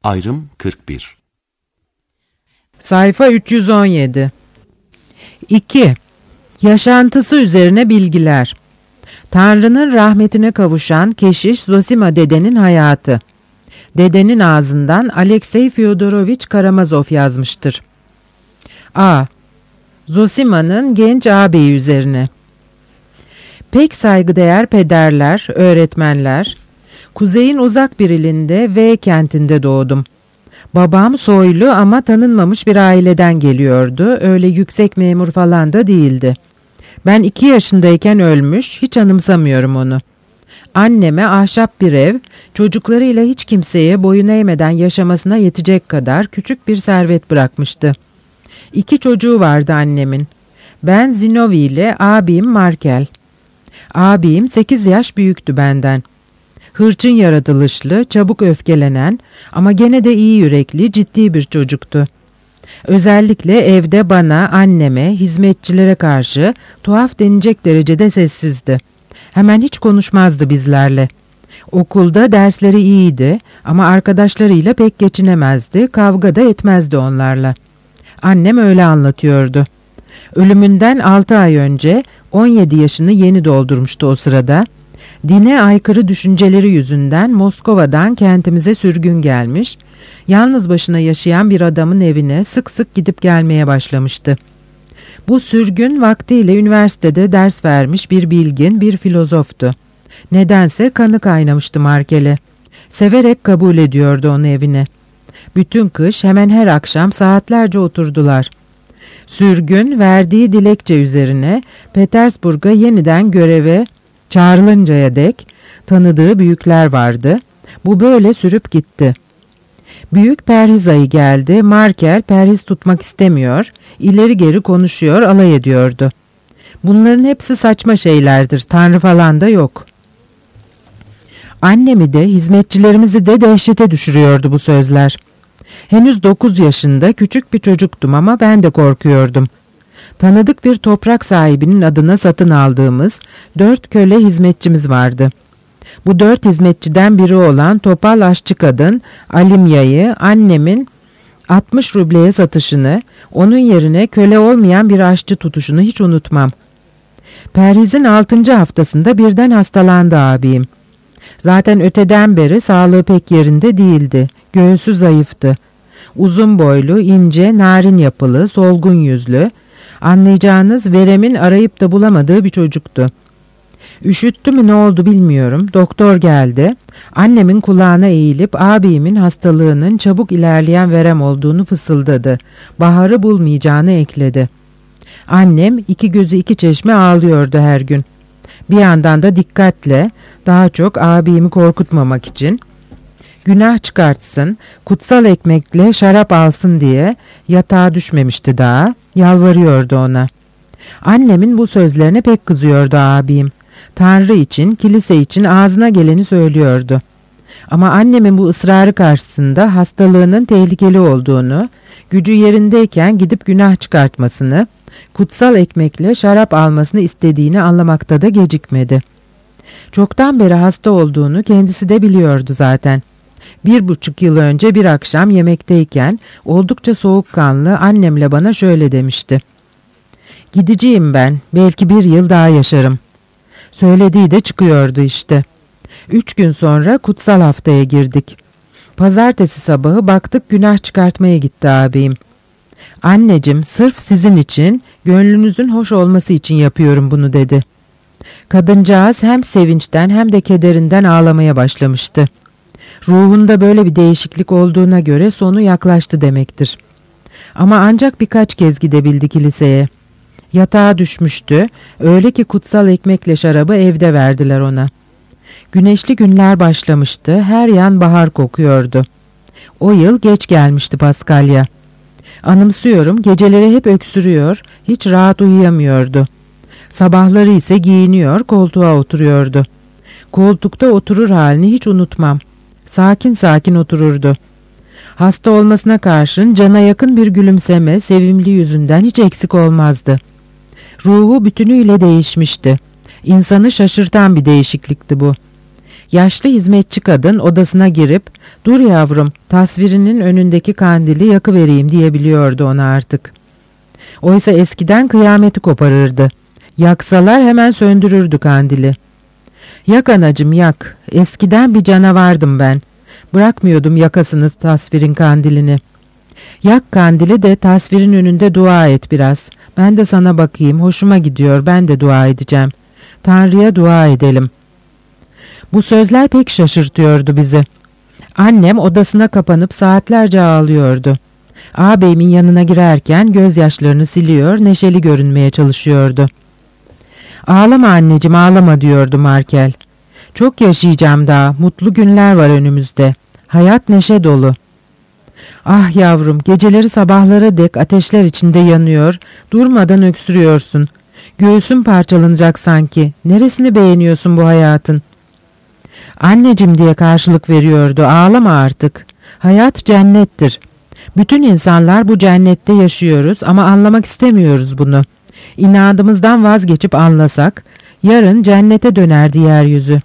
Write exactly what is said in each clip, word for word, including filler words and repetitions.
Ayrım kırk bir. Sayfa üç yüz on yedi. iki. Yaşantısı üzerine bilgiler. Tanrı'nın rahmetine kavuşan keşiş Zosima dedenin hayatı. Dedenin ağzından Alexey Fyodoroviç Karamazov yazmıştır. A. Zosima'nın genç ağabeyi üzerine. Pek saygıdeğer pederler, öğretmenler, kuzeyin uzak bir ilinde V kentinde doğdum. Babam soylu ama tanınmamış bir aileden geliyordu, öyle yüksek memur falan da değildi. Ben iki yaşındayken ölmüş, hiç anımsamıyorum onu. Anneme ahşap bir ev, çocuklarıyla hiç kimseye boyun eğmeden yaşamasına yetecek kadar küçük bir servet bırakmıştı. İki çocuğu vardı annemin. Ben Zinovi ile abim Markel. Abim sekiz yaş büyüktü benden. Hırçın yaratılışlı, çabuk öfkelenen ama gene de iyi yürekli, ciddi bir çocuktu. Özellikle evde bana, anneme, hizmetçilere karşı tuhaf denilecek derecede sessizdi. Hemen hiç konuşmazdı bizlerle. Okulda dersleri iyiydi ama arkadaşlarıyla pek geçinemezdi, kavga da etmezdi onlarla. Annem öyle anlatıyordu. Ölümünden altı ay önce on yedi yaşını yeni doldurmuştu o sırada. Dine aykırı düşünceleri yüzünden Moskova'dan kentimize sürgün gelmiş, yalnız başına yaşayan bir adamın evine sık sık gidip gelmeye başlamıştı. Bu sürgün vaktiyle üniversitede ders vermiş bir bilgin, bir filozoftu. Nedense kanı kaynamıştı Markel'e. Severek kabul ediyordu onu evine. Bütün kış hemen her akşam saatlerce oturdular. Sürgün verdiği dilekçe üzerine Petersburg'a yeniden göreve çağrılıncaya dek tanıdığı büyükler vardı. Bu böyle sürüp gitti. Büyük perhiz ayı geldi. Markel perhiz tutmak istemiyor, ileri geri konuşuyor, alay ediyordu. Bunların hepsi saçma şeylerdir, Tanrı falan da yok. Annemi de hizmetçilerimizi de dehşete düşürüyordu bu sözler. Henüz dokuz yaşında küçük bir çocuktum ama ben de korkuyordum. Tanıdık bir toprak sahibinin adına satın aldığımız dört köle hizmetçimiz vardı. Bu dört hizmetçiden biri olan topal aşçı kadın Alimya'yı annemin altmış rubleye satışını, onun yerine köle olmayan bir aşçı tutuşunu hiç unutmam. Perhizin altıncı haftasında birden hastalandı abim. Zaten öteden beri sağlığı pek yerinde değildi. Göğsü zayıftı. Uzun boylu, ince, narin yapılı, solgun yüzlü, anlayacağınız veremin arayıp da bulamadığı bir çocuktu. Üşüttü mü ne oldu bilmiyorum. Doktor geldi. Annemin kulağına eğilip abimin hastalığının çabuk ilerleyen verem olduğunu fısıldadı. Baharı bulmayacağını ekledi. Annem iki gözü iki çeşme ağlıyordu her gün. Bir yandan da dikkatle, daha çok abimi korkutmamak için, günah çıkartsın, kutsal ekmekle şarap alsın diye yatağa düşmemişti daha, yalvarıyordu ona. Annemin bu sözlerine pek kızıyordu abim. Tanrı için, kilise için ağzına geleni söylüyordu. Ama annemin bu ısrarı karşısında hastalığının tehlikeli olduğunu, gücü yerindeyken gidip günah çıkartmasını, kutsal ekmekle şarap almasını istediğini anlamakta da gecikmedi. Çoktan beri hasta olduğunu kendisi de biliyordu zaten. Bir buçuk yıl önce bir akşam yemekteyken oldukça soğukkanlı annemle bana şöyle demişti. "Gideceğim ben, belki bir yıl daha yaşarım." Söylediği de çıkıyordu işte. Üç gün sonra kutsal haftaya girdik. Pazartesi sabahı baktık günah çıkartmaya gitti abim. "Anneciğim, sırf sizin için, gönlünüzün hoş olması için yapıyorum bunu," dedi. Kadıncağız hem sevinçten hem de kederinden ağlamaya başlamıştı. Ruhunda böyle bir değişiklik olduğuna göre sonu yaklaştı demektir. Ama ancak birkaç kez gidebildi kiliseye. Yatağa düşmüştü, öyle ki kutsal ekmekle şarabı evde verdiler ona. Güneşli günler başlamıştı, her yan bahar kokuyordu. O yıl geç gelmişti Paskalya. Anımsıyorum, geceleri hep öksürüyor, hiç rahat uyuyamıyordu. Sabahları ise giyiniyor, koltuğa oturuyordu. Koltukta oturur halini hiç unutmam. Sakin sakin otururdu. Hasta olmasına karşın cana yakın bir gülümseme, sevimli yüzünden hiç eksik olmazdı. Ruhu bütünüyle değişmişti. İnsanı şaşırtan bir değişiklikti bu. Yaşlı hizmetçi kadın odasına girip "Dur yavrum, tasvirinin önündeki kandili yakıvereyim" diyebiliyordu ona artık. Oysa eskiden kıyameti koparırdı. Yaksalar hemen söndürürdü kandili. "Yak anacım yak, eskiden bir canavardım ben. Bırakmıyordum yakasını tasvirin kandilini. Yak kandili de tasvirin önünde dua et biraz. Ben de sana bakayım, hoşuma gidiyor, ben de dua edeceğim. Tanrı'ya dua edelim." Bu sözler pek şaşırtıyordu bizi. Annem odasına kapanıp saatlerce ağlıyordu. Ağabeyimin yanına girerken gözyaşlarını siliyor, neşeli görünmeye çalışıyordu. "Ağlama anneciğim, ağlama" diyordu Markel. "Çok yaşayacağım daha, mutlu günler var önümüzde. Hayat neşe dolu." "Ah yavrum, geceleri sabahlara dek ateşler içinde yanıyor, durmadan öksürüyorsun. Göğsün parçalanacak sanki. Neresini beğeniyorsun bu hayatın?" "Anneciğim" diye karşılık veriyordu, "ağlama artık. Hayat cennettir. Bütün insanlar bu cennette yaşıyoruz ama anlamak istemiyoruz bunu. İnadımızdan vazgeçip anlasak, yarın cennete dönerdi yeryüzü."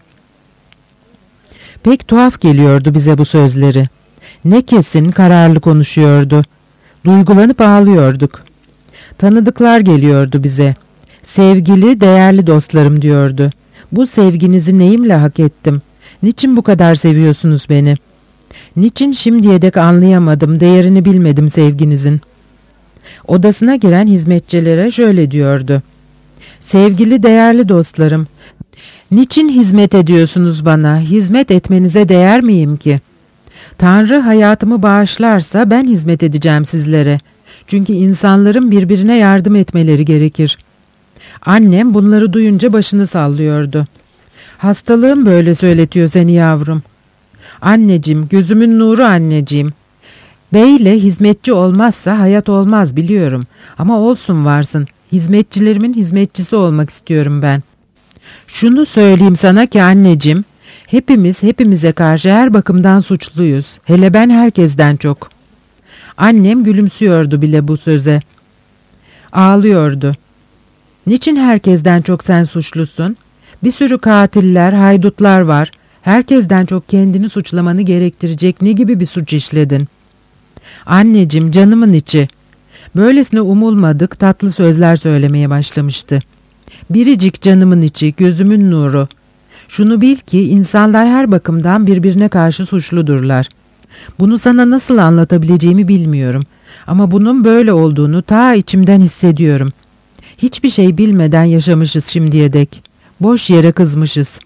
Pek tuhaf geliyordu bize bu sözleri. Ne kesin, kararlı konuşuyordu. Duygulanıp ağlıyorduk. Tanıdıklar geliyordu bize. "Sevgili, değerli dostlarım" diyordu. "Bu sevginizi neyimle hak ettim? Niçin bu kadar seviyorsunuz beni? Niçin şimdiye dek anlayamadım, değerini bilmedim sevginizin?" Odasına giren hizmetçilere şöyle diyordu: "Sevgili, değerli dostlarım, niçin hizmet ediyorsunuz bana? Hizmet etmenize değer miyim ki? Tanrı hayatımı bağışlarsa ben hizmet edeceğim sizlere. Çünkü insanların birbirine yardım etmeleri gerekir." Annem bunları duyunca başını sallıyordu. "Hastalığım böyle söyletiyor seni yavrum." "Anneciğim, gözümün nuru anneciğim. Beyle hizmetçi olmazsa hayat olmaz biliyorum. Ama olsun varsın. Hizmetçilerimin hizmetçisi olmak istiyorum ben. Şunu söyleyeyim sana ki anneciğim, hepimiz hepimize karşı her bakımdan suçluyuz. Hele ben herkesten çok." Annem gülümsüyordu bile bu söze. Ağlıyordu. "Niçin herkesten çok sen suçlusun? Bir sürü katiller, haydutlar var. Herkesten çok kendini suçlamanı gerektirecek ne gibi bir suç işledin?" "Anneciğim, canımın içi." Böylesine umulmadık tatlı sözler söylemeye başlamıştı. "Biricik canımın içi, gözümün nuru. Şunu bil ki insanlar her bakımdan birbirine karşı suçludurlar. Bunu sana nasıl anlatabileceğimi bilmiyorum. Ama bunun böyle olduğunu ta içimden hissediyorum. Hiçbir şey bilmeden yaşamışız şimdiye dek. Boş yere kızmışız."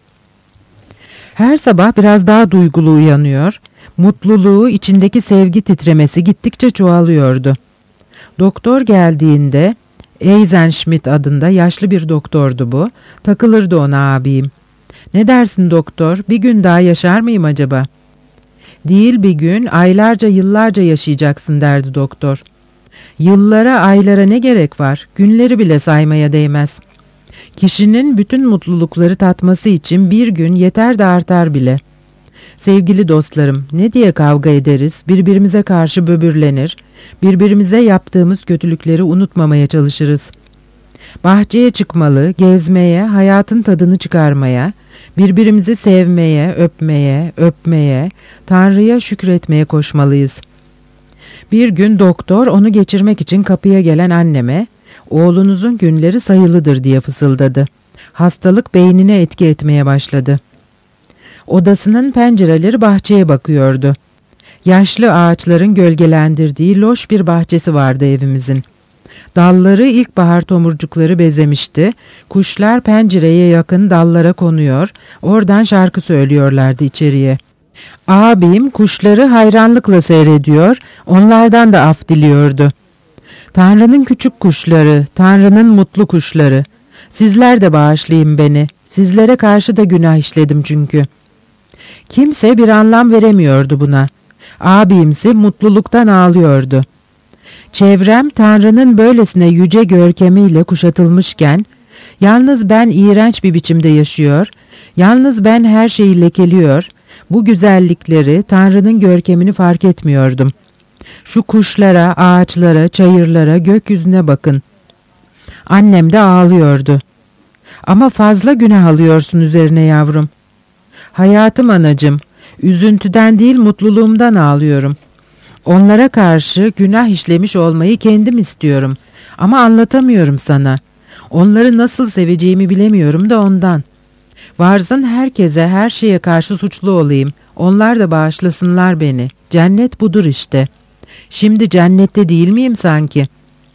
Her sabah biraz daha duygulu uyanıyor, mutluluğu, içindeki sevgi titremesi gittikçe çoğalıyordu. Doktor geldiğinde, Eisenschmidt adında yaşlı bir doktordu bu, takılırdı ona abim. "Ne dersin doktor, bir gün daha yaşar mıyım acaba?" "Değil bir gün, aylarca yıllarca yaşayacaksın" derdi doktor. "Yıllara, aylara ne gerek var? Günleri bile saymaya değmez. Kişinin bütün mutlulukları tatması için bir gün yeter de artar bile. Sevgili dostlarım, ne diye kavga ederiz, birbirimize karşı böbürlenir, birbirimize yaptığımız kötülükleri unutmamaya çalışırız. Bahçeye çıkmalı, gezmeye, hayatın tadını çıkarmaya, birbirimizi sevmeye, öpmeye, öpmeye, Tanrı'ya şükretmeye koşmalıyız." Bir gün doktor onu geçirmek için kapıya gelen anneme, "Oğlunuzun günleri sayılıdır" diye fısıldadı. Hastalık beynine etki etmeye başladı. Odasının pencereleri bahçeye bakıyordu. Yaşlı ağaçların gölgelendirdiği loş bir bahçesi vardı evimizin. Dalları ilkbahar tomurcukları bezemişti, kuşlar pencereye yakın dallara konuyor, oradan şarkı söylüyorlardı içeriye. Abim kuşları hayranlıkla seyrediyor, onlardan da af diliyordu. "Tanrı'nın küçük kuşları, Tanrı'nın mutlu kuşları. Sizler de bağışlayın beni, sizlere karşı da günah işledim çünkü." Kimse bir anlam veremiyordu buna. Abimsi mutluluktan ağlıyordu. Çevrem Tanrı'nın böylesine yüce görkemiyle kuşatılmışken, yalnız ben iğrenç bir biçimde yaşıyor, yalnız ben her şeyi lekeliyor, bu güzellikleri, Tanrı'nın görkemini fark etmiyordum. Şu kuşlara, ağaçlara, çayırlara, gökyüzüne bakın. Annem de ağlıyordu. "Ama fazla günah alıyorsun üzerine yavrum." Hayatım anacığım, üzüntüden değil mutluluğumdan ağlıyorum. Onlara karşı günah işlemiş olmayı kendim istiyorum. Ama anlatamıyorum sana. Onları nasıl seveceğimi bilemiyorum da ondan. Varsın herkese, her şeye karşı suçlu olayım. Onlar da bağışlasınlar beni. Cennet budur işte. Şimdi cennette değil miyim sanki?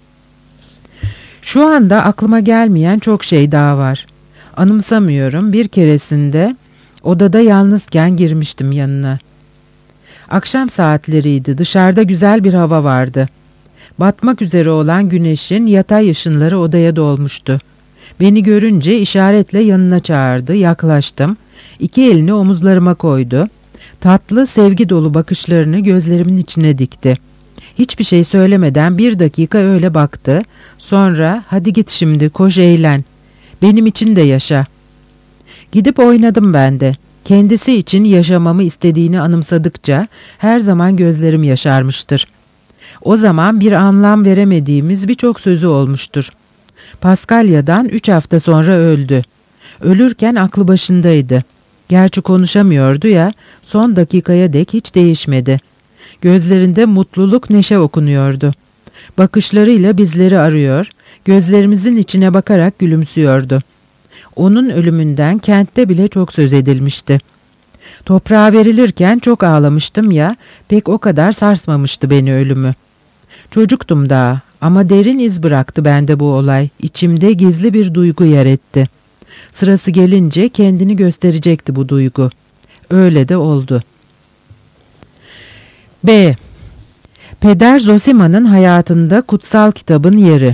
Şu anda aklıma gelmeyen çok şey daha var. Anımsamıyorum, bir keresinde odada yalnızken girmiştim yanına. Akşam saatleriydi, dışarıda güzel bir hava vardı. Batmak üzere olan güneşin yatay ışınları odaya dolmuştu. Beni görünce işaretle yanına çağırdı, yaklaştım. İki elini omuzlarıma koydu. Tatlı, sevgi dolu bakışlarını gözlerimin içine dikti. Hiçbir şey söylemeden bir dakika öyle baktı. Sonra hadi git şimdi, koş eğlen. Benim için de yaşa. Gidip oynadım ben de. Kendisi için yaşamamı istediğini anımsadıkça her zaman gözlerim yaşarmıştır. O zaman bir anlam veremediğimiz birçok sözü olmuştur. Paskalya'dan üç hafta sonra öldü. Ölürken aklı başındaydı. Gerçi konuşamıyordu ya, son dakikaya dek hiç değişmedi. Gözlerinde mutluluk, neşe okunuyordu. Bakışlarıyla bizleri arıyor, gözlerimizin içine bakarak gülümsüyordu. Onun ölümünden kentte bile çok söz edilmişti. Toprağa verilirken çok ağlamıştım ya, pek o kadar sarsmamıştı beni ölümü. Çocuktum daha ama derin iz bıraktı bende bu olay. İçimde gizli bir duygu yer etti. Sırası gelince kendini gösterecekti bu duygu. Öyle de oldu. B. Peder Zosima'nın hayatında kutsal kitabın yeri.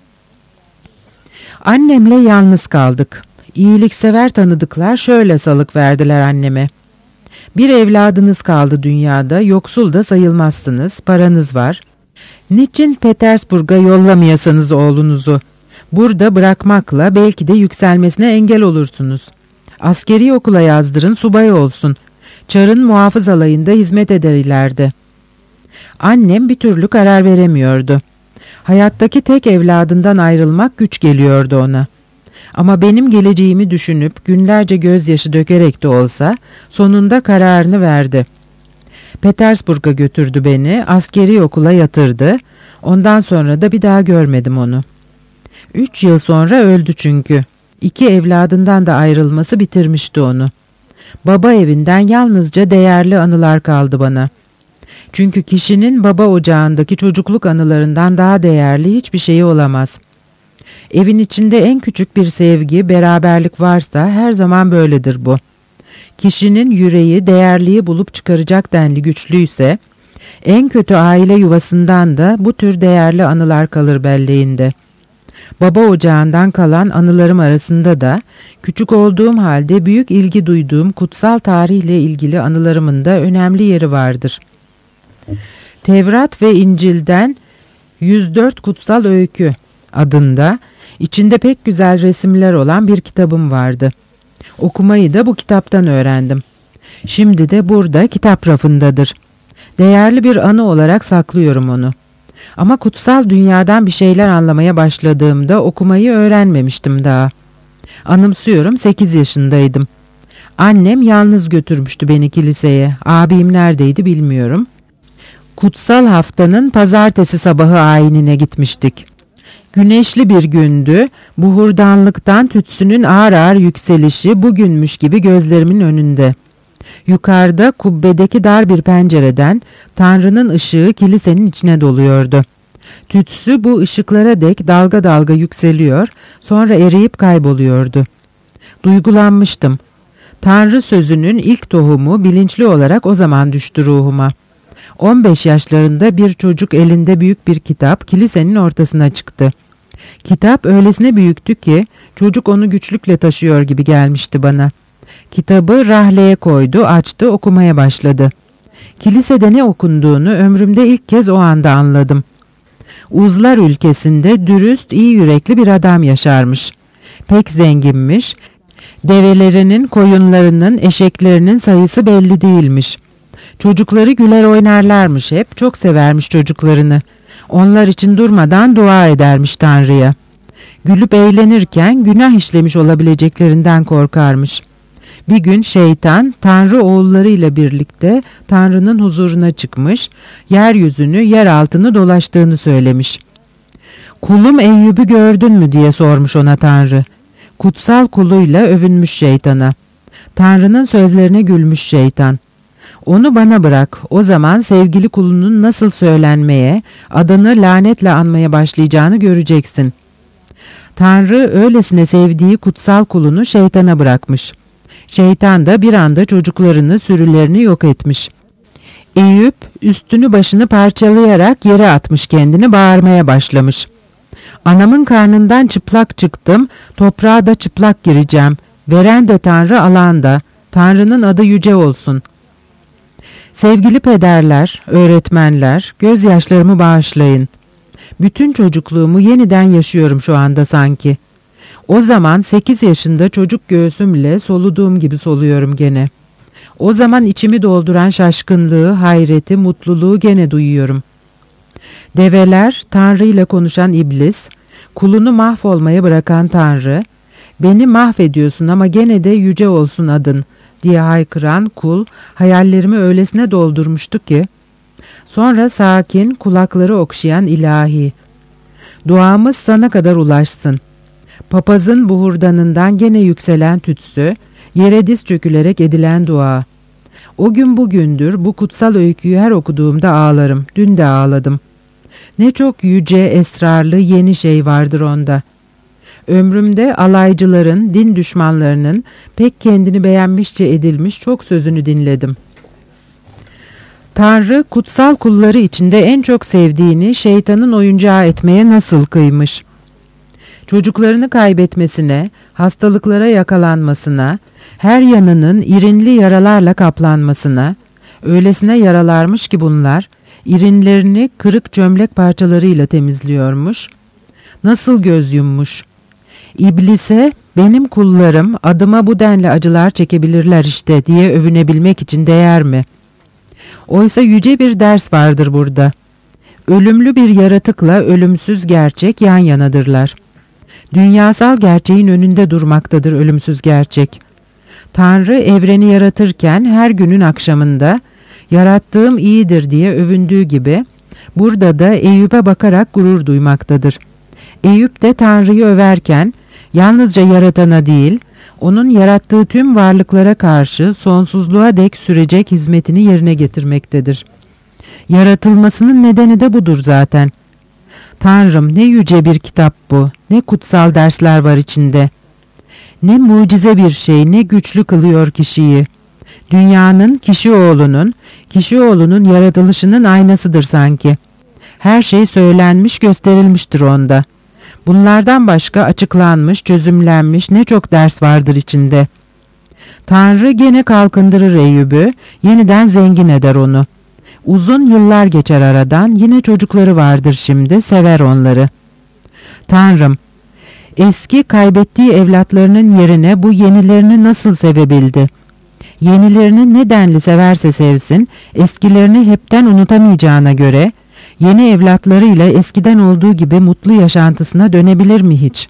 Annemle yalnız kaldık. İyiliksever tanıdıklar şöyle salık verdiler anneme. Bir evladınız kaldı dünyada, yoksul da sayılmazsınız, paranız var. Niçin Petersburg'a yollamayasanız oğlunuzu? Burada bırakmakla belki de yükselmesine engel olursunuz. Askeri okula yazdırın, subay olsun. Çar'ın muhafız alayında hizmet eder ileride. Annem bir türlü karar veremiyordu. Hayattaki tek evladından ayrılmak güç geliyordu ona. Ama benim geleceğimi düşünüp günlerce gözyaşı dökerek de olsa sonunda kararını verdi. Petersburg'a götürdü beni, askeri okula yatırdı. Ondan sonra da bir daha görmedim onu. Üç yıl sonra öldü çünkü. İki evladından da ayrılması bitirmişti onu. Baba evinden yalnızca değerli anılar kaldı bana. Çünkü kişinin baba ocağındaki çocukluk anılarından daha değerli hiçbir şeyi olamaz. Evin içinde en küçük bir sevgi, beraberlik varsa her zaman böyledir bu. Kişinin yüreği değerliyi bulup çıkaracak denli güçlüyse, en kötü aile yuvasından da bu tür değerli anılar kalır belleğinde. Baba ocağından kalan anılarım arasında da küçük olduğum halde büyük ilgi duyduğum kutsal tarihle ilgili anılarımın da önemli yeri vardır. Tevrat ve İncil'den yüz dört Kutsal Öykü adında içinde pek güzel resimler olan bir kitabım vardı. Okumayı da bu kitaptan öğrendim. Şimdi de burada kitap rafındadır. Değerli bir anı olarak saklıyorum onu. Ama kutsal dünyadan bir şeyler anlamaya başladığımda okumayı öğrenmemiştim daha. Anımsıyorum, sekiz yaşındaydım. Annem yalnız götürmüştü beni kiliseye. Abim neredeydi bilmiyorum. Kutsal haftanın pazartesi sabahı ayinine gitmiştik. Güneşli bir gündü, buhurdanlıktan tütsünün ağır ağır yükselişi bugünmüş gibi gözlerimin önünde. Yukarıda kubbedeki dar bir pencereden Tanrı'nın ışığı kilisenin içine doluyordu. Tütsü bu ışıklara dek dalga dalga yükseliyor, sonra eriyip kayboluyordu. Duygulanmıştım. Tanrı sözünün ilk tohumu bilinçli olarak o zaman düştü ruhuma. on beş yaşlarında bir çocuk elinde büyük bir kitap kilisenin ortasına çıktı. Kitap öylesine büyüktü ki çocuk onu güçlükle taşıyor gibi gelmişti bana. Kitabı rahleye koydu, açtı, okumaya başladı. Kilisede ne okunduğunu ömrümde ilk kez o anda anladım. Uzlar ülkesinde dürüst, iyi yürekli bir adam yaşarmış. Pek zenginmiş, develerinin, koyunlarının, eşeklerinin sayısı belli değilmiş. Çocukları güler oynarlarmış hep, çok severmiş çocuklarını. Onlar için durmadan dua edermiş Tanrı'ya. Gülüp eğlenirken günah işlemiş olabileceklerinden korkarmış. Bir gün şeytan Tanrı oğullarıyla birlikte Tanrı'nın huzuruna çıkmış, yeryüzünü, yer altını dolaştığını söylemiş. Kulum Eyyub'u gördün mü diye sormuş ona Tanrı. Kutsal kuluyla övünmüş şeytana. Tanrı'nın sözlerine gülmüş şeytan. Onu bana bırak, o zaman sevgili kulunun nasıl söylenmeye, adını lanetle anmaya başlayacağını göreceksin. Tanrı öylesine sevdiği kutsal kulunu şeytana bırakmış. Şeytan da bir anda çocuklarını, sürülerini yok etmiş. Eyüp üstünü başını parçalayarak yere atmış, kendini bağırmaya başlamış. Anamın karnından çıplak çıktım, toprağa da çıplak gireceğim. Veren de Tanrı, alan da. Tanrı'nın adı yüce olsun. Sevgili pederler, öğretmenler, gözyaşlarımı bağışlayın. Bütün çocukluğumu yeniden yaşıyorum şu anda sanki. O zaman sekiz yaşında çocuk göğsümle soluduğum gibi soluyorum gene. O zaman içimi dolduran şaşkınlığı, hayreti, mutluluğu gene duyuyorum. Develer, Tanrı ile konuşan iblis, kulunu mahvolmaya bırakan Tanrı, beni mahvediyorsun ama gene de yüce olsun adın diye haykıran kul, hayallerimi öylesine doldurmuştu ki, sonra sakin, kulakları okşayan ilahi, duamız sana kadar ulaşsın. Papazın buhurdanından gene yükselen tütsü, yere diz çökülerek edilen dua. O gün bugündür bu kutsal öyküyü her okuduğumda ağlarım, dün de ağladım. Ne çok yüce, esrarlı, yeni şey vardır onda. Ömrümde alaycıların, din düşmanlarının pek kendini beğenmişçe edilmiş çok sözünü dinledim. Tanrı kutsal kulları içinde en çok sevdiğini şeytanın oyuncağı etmeye nasıl kıymış? Çocuklarını kaybetmesine, hastalıklara yakalanmasına, her yanının irinli yaralarla kaplanmasına, öylesine yaralarmış ki bunlar, irinlerini kırık çömlek parçalarıyla temizliyormuş. Nasıl göz yummuş? İblise, benim kullarım adıma bu denli acılar çekebilirler işte diye övünebilmek için değer mi? Oysa yüce bir ders vardır burada. Ölümlü bir yaratıkla ölümsüz gerçek yan yanadırlar. Dünyasal gerçeğin önünde durmaktadır ölümsüz gerçek. Tanrı evreni yaratırken her günün akşamında yarattığım iyidir diye övündüğü gibi burada da Eyüp'e bakarak gurur duymaktadır. Eyüp de Tanrı'yı överken yalnızca yaratana değil, onun yarattığı tüm varlıklara karşı sonsuzluğa dek sürecek hizmetini yerine getirmektedir. Yaratılmasının nedeni de budur zaten. Tanrım, ne yüce bir kitap bu, ne kutsal dersler var içinde. Ne mucize bir şey, ne güçlü kılıyor kişiyi. Dünyanın, kişi oğlunun, kişi oğlunun yaratılışının aynasıdır sanki. Her şey söylenmiş, gösterilmiştir onda. Bunlardan başka açıklanmış, çözümlenmiş ne çok ders vardır içinde. Tanrı gene kalkındırır Eyüp'ü, yeniden zengin eder onu. Uzun yıllar geçer aradan, yine çocukları vardır şimdi, sever onları. Tanrım, eski kaybettiği evlatlarının yerine bu yenilerini nasıl sevebildi? Yenilerini ne denli severse sevsin, eskilerini hepten unutamayacağına göre, yeni evlatlarıyla eskiden olduğu gibi mutlu yaşantısına dönebilir mi hiç?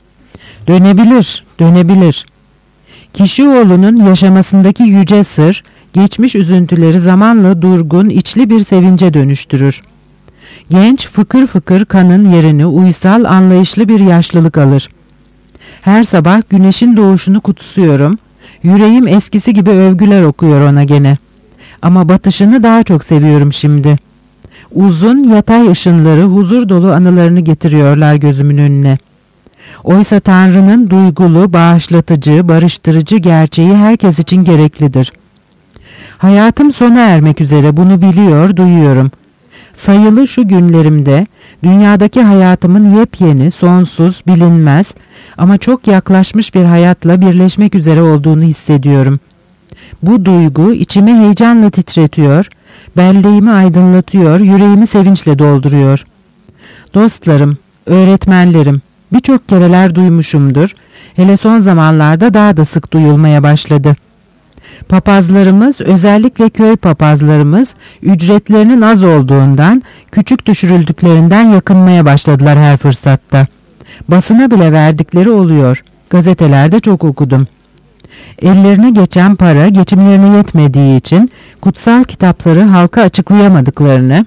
Dönebilir, dönebilir. Kişi oğlunun yaşamasındaki yüce sır, geçmiş üzüntüleri zamanla durgun, içli bir sevince dönüştürür. Genç fıkır fıkır kanın yerini uysal, anlayışlı bir yaşlılık alır. Her sabah güneşin doğuşunu kutsuyorum, yüreğim eskisi gibi övgüler okuyor ona gene. Ama batışını daha çok seviyorum şimdi. Uzun yatay ışınları huzur dolu anılarını getiriyorlar gözümün önüne. Oysa Tanrı'nın duygulu, bağışlatıcı, barıştırıcı gerçeği herkes için gereklidir. Hayatım sona ermek üzere, bunu biliyor, duyuyorum. Sayılı şu günlerimde dünyadaki hayatımın yepyeni, sonsuz, bilinmez ama çok yaklaşmış bir hayatla birleşmek üzere olduğunu hissediyorum. Bu duygu içimi heyecanla titretiyor, belleğimi aydınlatıyor, yüreğimi sevinçle dolduruyor. Dostlarım, öğretmenlerim, birçok kereler duymuşumdur, hele son zamanlarda daha da sık duyulmaya başladı. Papazlarımız, özellikle köy papazlarımız, ücretlerinin az olduğundan, küçük düşürüldüklerinden yakınmaya başladılar her fırsatta. Basına bile verdikleri oluyor, gazetelerde çok okudum. Ellerine geçen para geçimlerine yetmediği için kutsal kitapları halka açıklayamadıklarını,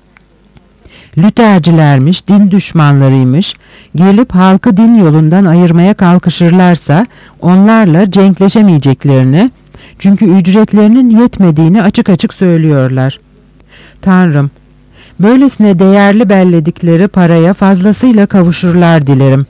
Lütercilermiş, din düşmanlarıymış, gelip halkı din yolundan ayırmaya kalkışırlarsa onlarla cenkleşemeyeceklerini, çünkü ücretlerinin yetmediğini açık açık söylüyorlar. Tanrım, böylesine değerli belledikleri paraya fazlasıyla kavuşurlar dilerim.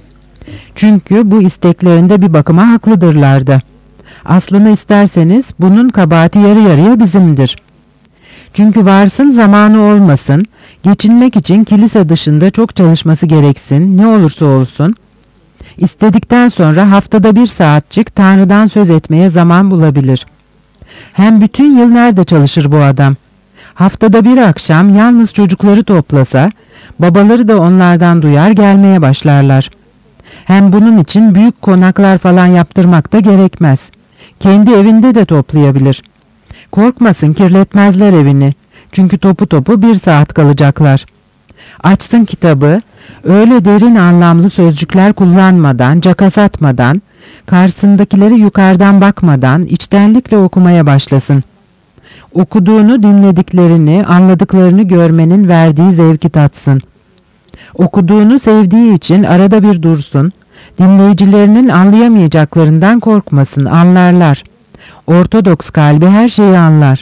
Çünkü bu isteklerinde bir bakıma haklıdırlar da. Aslını isterseniz bunun kabahati yarı yarıya bizimdir. Çünkü varsın zamanı olmasın, geçinmek için kilise dışında çok çalışması gereksin, ne olursa olsun. İstedikten sonra haftada bir saatçik Tanrı'dan söz etmeye zaman bulabilir. Hem bütün yıl nerede çalışır bu adam? Haftada bir akşam yalnız çocukları toplasa, babaları da onlardan duyar gelmeye başlarlar. Hem bunun için büyük konaklar falan yaptırmak da gerekmez. Kendi evinde de toplayabilir. Korkmasın, kirletmezler evini. Çünkü topu topu bir saat kalacaklar. Açsın kitabı, öyle derin anlamlı sözcükler kullanmadan, caka atmadan, karşısındakileri yukarıdan bakmadan içtenlikle okumaya başlasın. Okuduğunu, dinlediklerini, anladıklarını görmenin verdiği zevki tatsın. Okuduğunu sevdiği için arada bir dursun, dinleyicilerinin anlayamayacaklarından korkmasın, anlarlar. Ortodoks kalbi her şeyi anlar.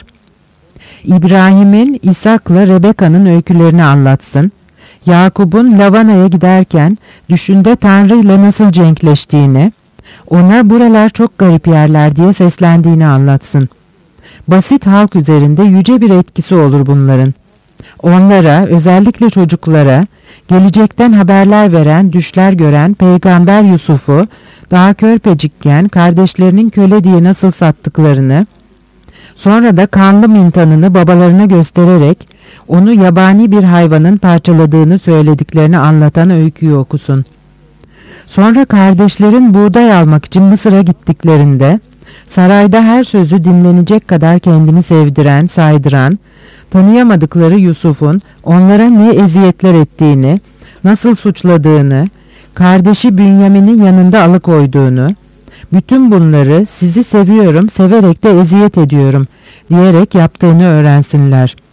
İbrahim'in İshak'la Rebeka'nın öykülerini anlatsın. Yakup'un Lavana'ya giderken düşünde Tanrı ile nasıl cenkleştiğini, ona buralar çok garip yerler diye seslendiğini anlatsın. Basit halk üzerinde yüce bir etkisi olur bunların. Onlara, özellikle çocuklara, gelecekten haberler veren, düşler gören Peygamber Yusuf'u daha körpecikken kardeşlerinin köle diye nasıl sattıklarını, sonra da kanlı mintanını babalarına göstererek onu yabani bir hayvanın parçaladığını söylediklerini anlatan öyküyü okusun. Sonra kardeşlerin buğday almak için Mısır'a gittiklerinde, sarayda her sözü dinlenecek kadar kendini sevdiren, saydıran, tanıyamadıkları Yusuf'un onlara ne eziyetler ettiğini, nasıl suçladığını, kardeşi Bünyamin'in yanında alıkoyduğunu, bütün bunları sizi seviyorum, severek de eziyet ediyorum diyerek yaptığını öğrensinler.